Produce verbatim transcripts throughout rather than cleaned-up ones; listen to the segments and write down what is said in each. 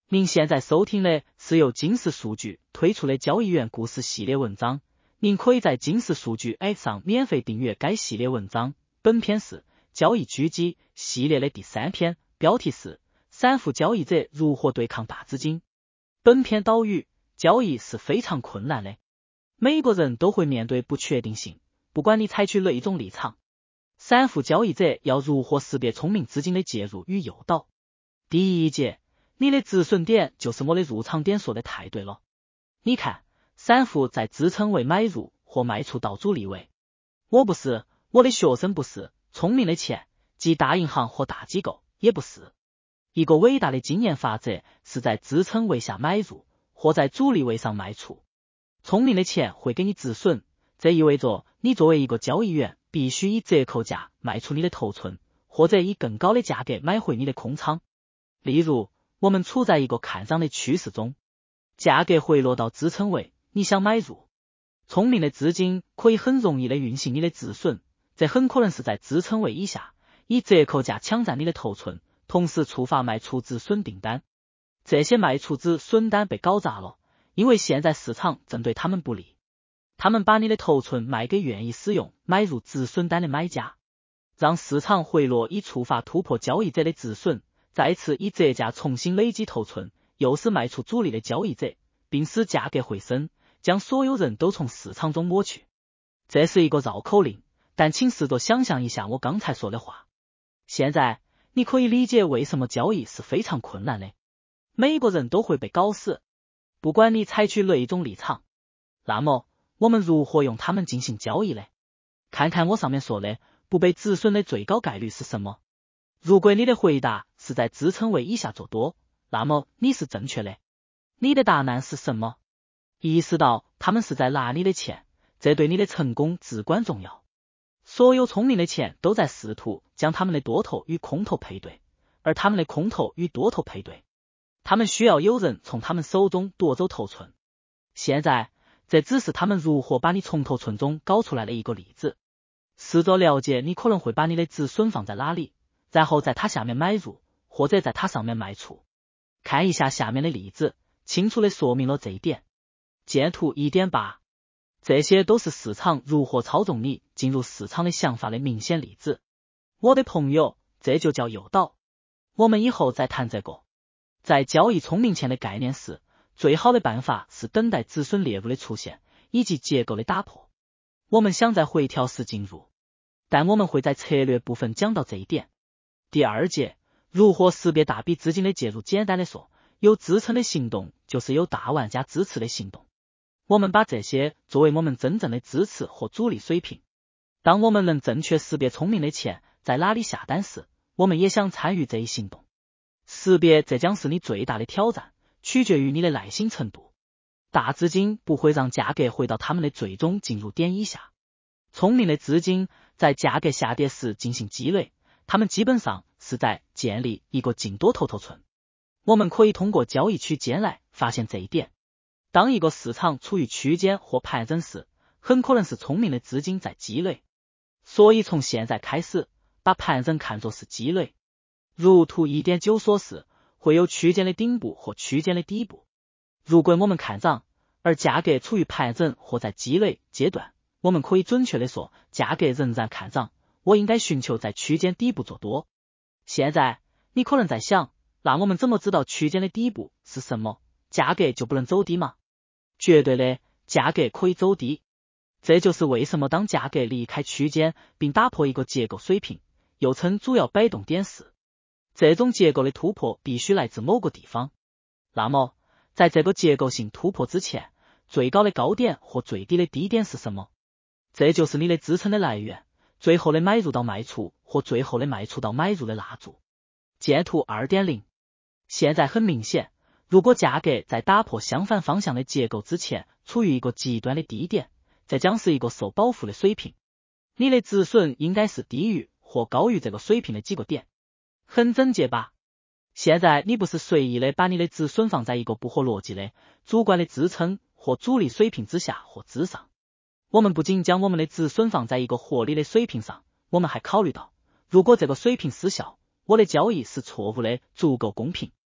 您现在收听的是由金石数据推出的交易员故事系列文章，您可以在金石数据 App 上免费订阅该系列文章。本篇是交易狙击系列的第三篇，标题是散户交易者如何对抗大资金。本篇导语：交易是非常困难的，每个人都会面对不确定性，不管你采取哪一种立场。散户交易者要如何识别聪明资金的介入与诱导？第一节，你的止损点就是我的入场点，说的太对了。你看，散户在支撑位买入或卖出到阻力位。我不是，我的学生不是，聪明的钱，即大银行或大机构也不是。一个伟大的经验法则是在支撑位下买入，或在阻力位上卖出。聪明的钱会给你止损，这意味着你作为一个交易员必须以折扣价卖出你的头寸，或者以更高的价格买回你的空仓。例如，我们处在一个看涨的趋势中，价格回落到支撑位，你想买入。聪明的资金可以很容易的运行你的止损，这很可能是在支撑位以下，以折扣价抢占你的头寸，同时触发卖出止损订单。这些卖出止损单被搞砸了，因为现在市场正对他们不利。他们把你的头寸卖给愿意使用买入止损单的买家，让市场回落以触发突破交易者的止损，再次以折价重新累积头寸，又是卖出主力的交易者，并使价格回升，将所有人都从市场中抹去。这是一个绕口令，但请试着想象一下我刚才说的话。现在你可以理解为什么交易是非常困难的，每个人都会被搞死，不管你采取哪一种立场。那么我们如何用它们进行交易呢？看看我上面说的不被止损的最高概率是什么。如果你的回答是在支撑位以下做多，那么你是正确的。你的答案是什么？意识到他们是在拿你的钱，这对你的成功至关重要。所有聪明的钱都在试图将他们的多头与空头配对，而他们的空头与多头配对，他们需要有人从他们手中夺走头寸。现在这只是他们如何把你从头寸中搞出来的一个例子。试着了解你可能会把你的止损放在哪里，然后在它下面买入，或者在它上面卖出。看一下下面的例子，清楚地说明了这一点。见图 一点八， 这些都是市场如何操纵你进入市场的想法的明显例子。我的朋友，这就叫诱导。我们以后再谈这个。在交易聪明钱的概念是，最好的办法是等待止损猎物的出现，以及结构的打破。我们想在回调时进入，但我们会在策略部分讲到这一点。第二节，如何识别大笔资金的介入。简单的说，有支撑的行动就是有大玩家支持的行动。我们把这些作为我们真正的支持或阻力水平。当我们能正确识别聪明的钱在哪里下单时，我们也想参与这一行动。识别这将是你最大的挑战，取决于你的耐心程度。大资金不会让价格回到他们的最终进入点以下。聪明的资金在价格下跌时进行积累，他们基本上是在建立一个净多头头寸。我们可以通过交易区间来发现这一点。当一个市场处于区间或盘整时，很可能是聪明的资金在积累。所以从现在开始，把盘整看作是积累。如图 一点九 所示，会有区间的顶部或区间的底部。如果我们看涨，而价格处于盘整或在积累阶段，我们可以准确地说，价格仍然看涨，我应该寻求在区间底部做多。现在你可能在想，那我们怎么知道区间的底部是什么？价格就不能走低吗？绝对的，价格可以走低。这就是为什么当价格离开区间并打破一个结构水平，又称主要摆动点时，这种结构的突破必须来自某个地方。那么在这个结构性突破之前，最高的高点或最低的低点是什么？这就是你的支撑的来源，最后的买入到卖出或最后的卖出到买入的蜡烛。见图 二点零。 现在很明显，如果价格在打破相反方向的结构之前处于一个极端的低点，这将是一个受保护的水平。你的止损应该是低于或高于这个水平的几个点。很整洁吧？现在你不是随意的把你的止损放在一个不合逻辑的主观的支撑或阻力水平之下或之上。我们不仅将我们的止损放在一个合理的水平上，我们还考虑到，如果这个水平失效，我的交易是错误的足够公平。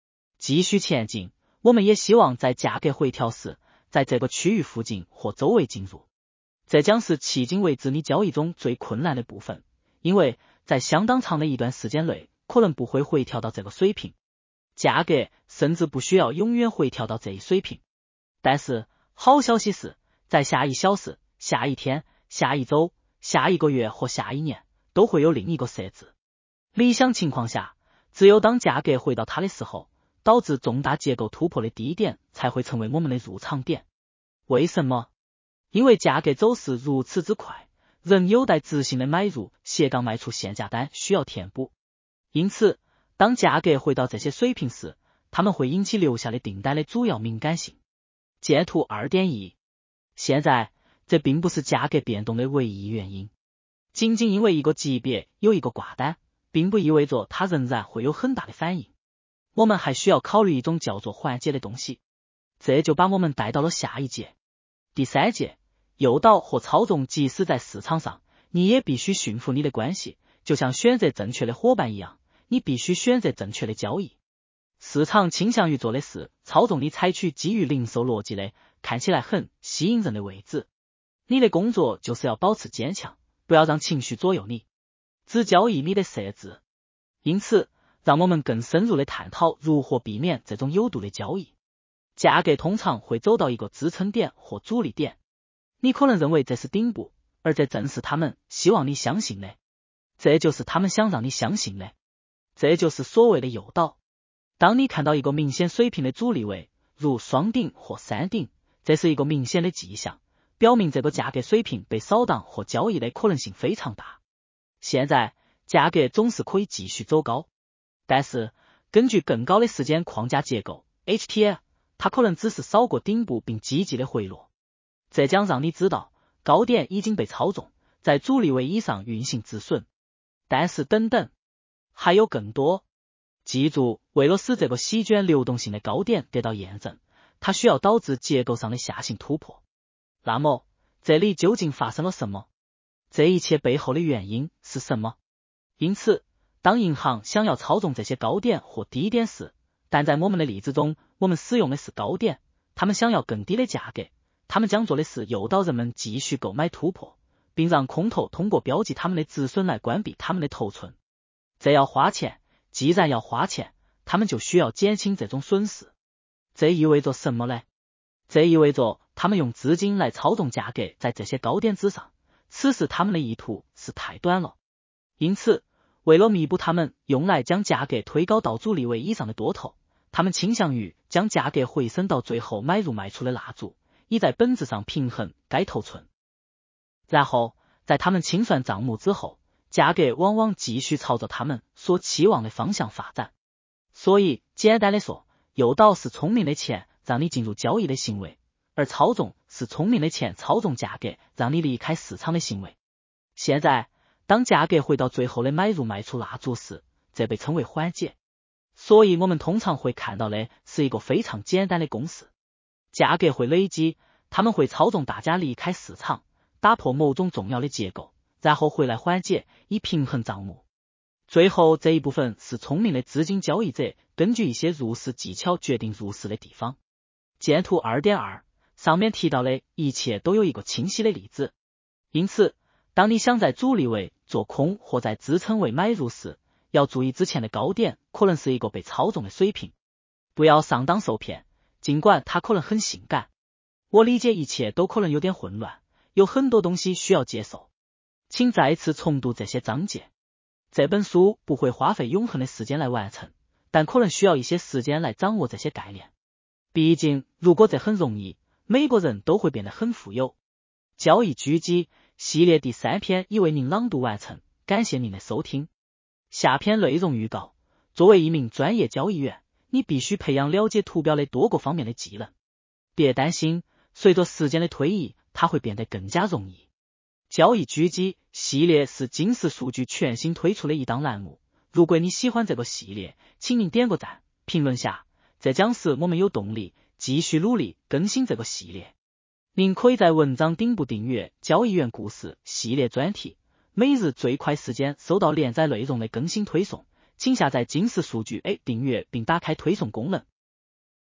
继续前进，我们也希望在价格回调时，在这个区域附近或周围进入。这将是迄今为止你交易中最困难的部分，因为在相当长的一段时间内，可能不会回调到这个水平，价格甚至不需要永远回调到这一水平。但是好消息是，在下一小时、下一天、下一周、下一个月或下一年，都会有另一个设置。理想情况下，只有当价格回到它的时候，导致重大结构突破的低点才会成为我们的入场点。为什么？因为价格走势如此之快，仍有待执行的买入斜杠卖出限价单需要填补。因此，当价格回到这些水平时，它们会引起留下的订单的主要敏感性。剑图 二点一 现在，这并不是价格变动的唯一原因。仅仅因为一个级别有一个挂单，并不意味着它仍然会有很大的反应。我们还需要考虑一种叫做缓解的东西。这就把我们带到了下一节。第三节，诱导或操纵。即使在市场上，你也必须驯服你的关系，就像选择正确的伙伴一样，你必须选择正确的交易。市场倾向于做的是操纵你采取基于零售逻辑的，看起来很吸引人的位置。你的工作就是要保持坚强，不要让情绪左右你，只交易你的设置。因此，让我们更深入的探讨如何避免这种有毒的交易。价格通常会走到一个支撑点或阻力点，你可能认为这是顶部，而这正是他们希望你相信的。这就是他们想让你相信的。这就是所谓的诱导。当你看到一个明显水平的阻力位，如双顶或三顶，这是一个明显的迹象，表明这个价格水平被扫荡或交易的可能性非常大。现在，价格总是可以继续走高，但是根据更高的时间框架结构 H T L， 它可能只是扫过顶部并积极的回落。这将让你知道高点已经被操纵，在阻力位以上运行止损。但是等等，还有更多。记住，为了使这个席卷流动性的高点得到验证，它需要导致结构上的下行突破。那么，这里究竟发生了什么？这一切背后的原因是什么？因此，当银行想要操纵这些高点或低点时，但在我们的例子中，我们使用的是高点，他们想要更低的价格，他们将做的是诱导人们继续购买突破，并让空头通过标记他们的止损来关闭他们的头寸。这要花钱，既然要花钱，他们就需要减轻这种损失。这意味着什么呢？这意味着他们用资金来操纵价格在这些高点之上，此时他们的意图是太短了。因此，为了弥补他们用来将价格推高到阻力位以上的多头，他们倾向于将价格回升到最后买入卖出的蜡烛，以在本质上平衡该头寸。然后，在他们清算账目之后，价格往往继续朝着他们所期望的方向发展。所以，简单的说，诱导是聪明的钱让你进入交易的行为，而操纵是聪明的钱操纵价格让你离开市场的行为。现在，当价格回到最后的买入卖出蜡烛时，这被称为缓解。所以我们通常会看到的是一个非常简单的公式。价格会累积，他们会操纵大家离开市场，打破某种重要的结构，然后回来缓解，以平衡账目。最后这一部分是聪明的资金交易者根据一些入市技巧决定入市的地方。剑图 二点二 上面提到的一切都有一个清晰的例子。因此，当你想在阻力位做空或在支撑位买入时，要注意之前的高点可能是一个被操纵的水平，不要上当受骗，尽管它可能很性感。我理解一切都可能有点混乱，有很多东西需要接受。请再次重读这些章节。这本书不会花费永恒的时间来完成，但可能需要一些时间来掌握这些概念。毕竟，如果这很容易，每个人都会变得很富有。交易狙击系列第三篇已为您朗读完成，感谢您的收听。下篇内容预告：作为一名专业交易员，你必须培养了解图表的多个方面的技能。别担心，随着时间的推移，它会变得更加容易。交易狙击系列是金石数据全新推出的一档栏目，如果你喜欢这个系列，请您点个赞，评论下，这将使我们有动力继续努力更新这个系列。您可以在文章顶部订阅交易员故事系列专题，每日最快时间收到连载内容的更新推送，请下载金石数据 A 订阅并打开推送功能。